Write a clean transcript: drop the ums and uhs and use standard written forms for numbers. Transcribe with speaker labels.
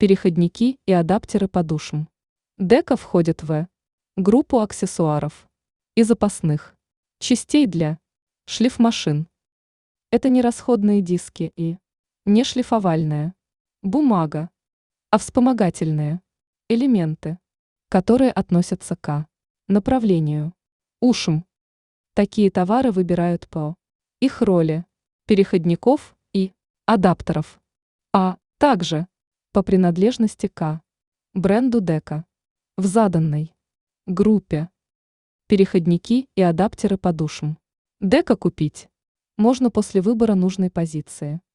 Speaker 1: переходники и адаптеры по душам. Дека входит в группу аксессуаров и запасных частей для шлифмашин. Это не расходные диски и не шлифовальная бумага, а вспомогательные элементы, которые относятся к направлению ушам. Такие товары выбирают по их роли переходников и адаптеров, а также по принадлежности к бренду Дека. В заданной группе переходники и адаптеры по душам Дека купить можно после выбора нужной позиции.